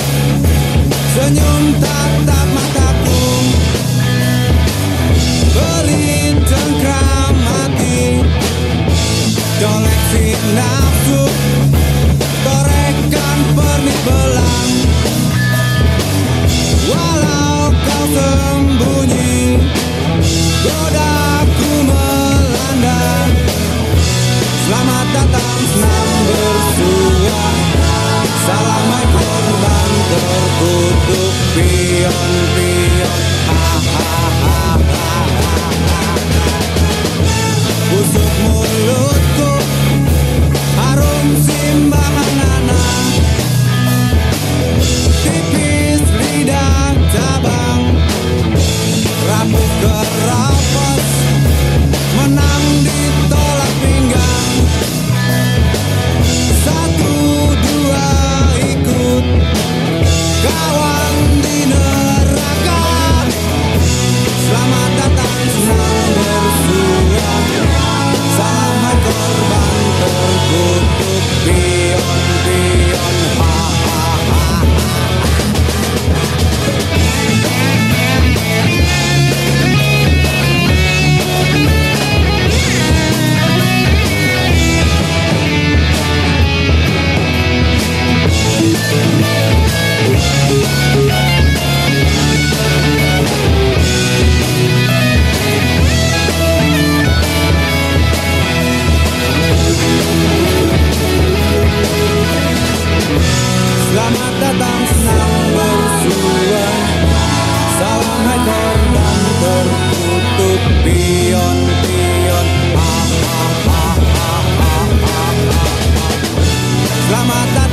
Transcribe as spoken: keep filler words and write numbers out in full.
Senyum tatap mataku, beri cengkram hati, koleksi nafsu, torekan pernik belang. Walau kau sembunyi, godaku melanda. Selamat datang, senang bersua. Salam hai korban terkutuk, pion-pion. Ha ha ha ha ha. Busuk mulutku, harum simbahan nanah. Tipis lidah cabang, rapuh keropos, menang ditolak pinggang. Satu dua ikut kawan di neraka. Selamat datang, senang bersua. Salam hai korban terkutuk, pion-pion. Ha ha ha. Selamat datang, senang bersua. Salam hai korban terkutuk, pion-pion. Ha ha ha ha ha ha. Selamat datang.